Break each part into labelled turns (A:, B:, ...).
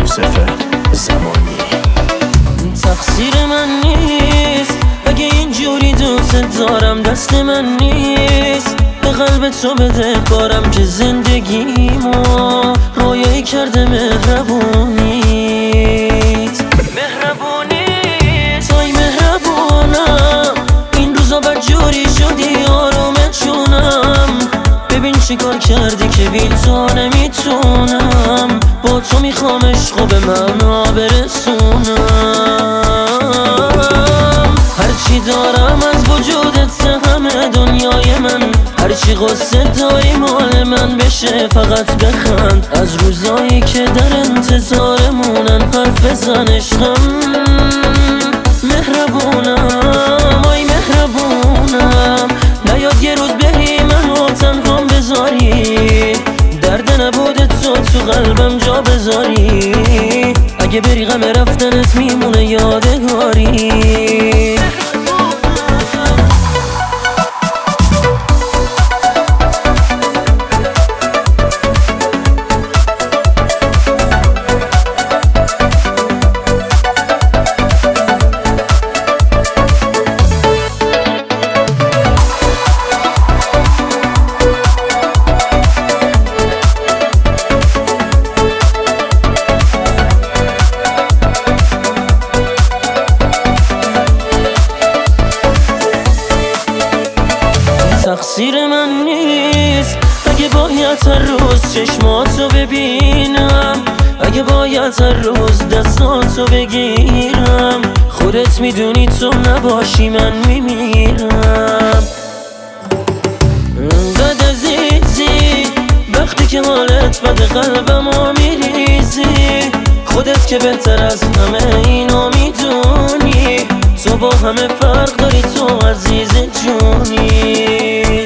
A: یوسف زمانی.
B: تقصیر من نیست اگه اینجوری دوست دارم، دست من نیست به قلب تو بده بارم که زندگیمو رویایی کرده مهربونیت. تای مهربونم این روزا بدجوری شدی آرومت جونم. ببین چی کار کردی که بی تو نمیتونم، با تو میخوام عشقو به معنا برسونم. هرچی دارم از وجودت همه دنیای من، هرچی غصه داری مال من بشه فقط بخند. از روزایی که در انتظارمونن حرف بزن عشقم. مهربونم آی مهربونم، نیاد یه روز بری منو تنهام بذاری، درد نبود تو قلبم جا بذاری. اگه بری غم رفتنت میمونه یادگاری. تقصیر من نیست اگه باید هر روز چشماتو ببینم، اگه باید هر روز دستاتو بگیرم. خودت میدونی تو نباشی من میمیرم. انقدر عزیزی وقتی که حالت بده قلبمو میریزی، خودت که بهتر از همه اینو میدونی. تو با همه فرق داری، تو عزیز جونی.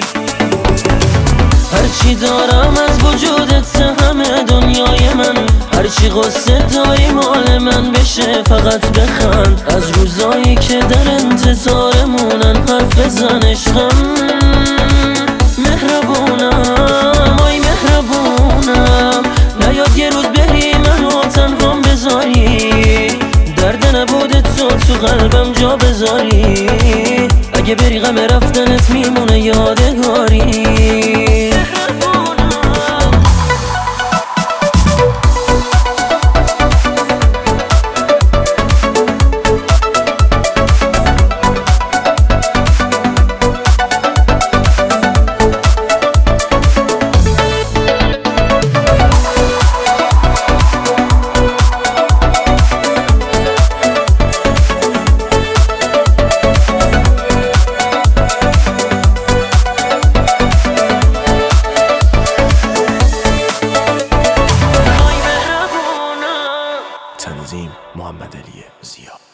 B: هرچی دارم از وجودت همه دنیای من، هرچی غصه داری مال من بشه فقط بخند. از روزایی که در انتظارمونن حرف بزن عشقم. مهربونم آی مهربونم، نیاد یه روز بری منو تنهام بذاری، درد نبود تو قلبم جا بذاری. اگه بری غم رفتنت میمونه یادگاری.
A: تنظیم محمد علی ضیا.